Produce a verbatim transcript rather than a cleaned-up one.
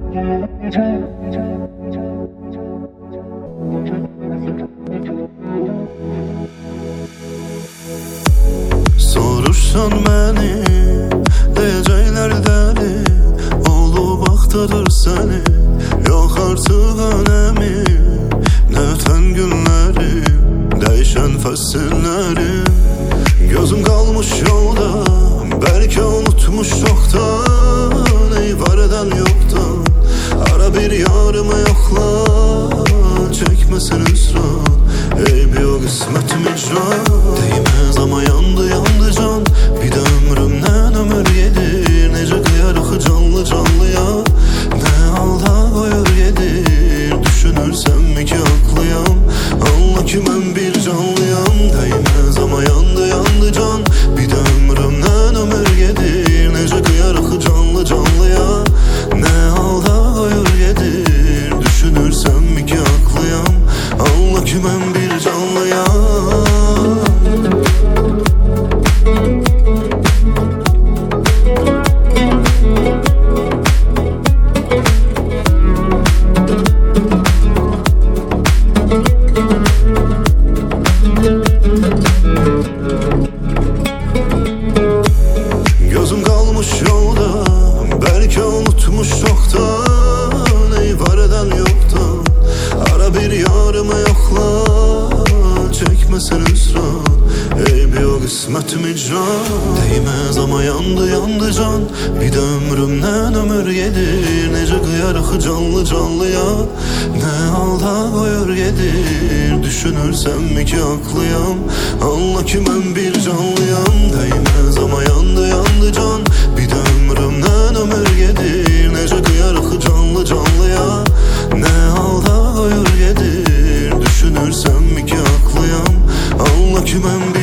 Soruşsan məni, deyəcəklər dəli, olub axtarır səni. Yox artıq önəmi, nə ötən günlərim, dəyişən fəsillərim. Gözüm qalmış yolda, bəlkə unutmuş çoxdan. Ey var edən yoxdan, ara bir yarımı yoxla, çəkməsin hüsran, eyb yox qismətim icran. Değməz ama yandı yandı can, bir də ömrümdən ömür gedir. Necə qıyarıq canlı canlıya, nə halda qoyur gedir. Düşünürsənmi ki haqlıyam, anla ki mən bir canlıyam. Değməz ama yandı yandı can, bir də ömrümdən ömür gedir. Necə qıyarıq canlı canlıya, nə halda qoyur gedir. Düşünürsənmi ki haqlıyam, anla ki mən bir canlıyam. Gözüm qalmış yolda, bəlkə unutmuş çoxdan. Ey var edən yoxdan, ara bir yarımı yoxla, çəkməsin hüsran, eyb yox qismətim icran. Değməz ama yandı yandı can, bir də ömrümdən ömür gedir. Necə qıyarıq canlı canlıya, nə halda qoyur gedir. Düşünürsənmi ki haqlıyam, anla ki mən bir canlıyam. Değməz ama yandı yandı can, bir də ömrümdən ömür gedir. Necə qıyarıq canlı canlıya, nə halda qoyur gedir. Düşünürsənmi ki haqlıyam, anla ki mən bir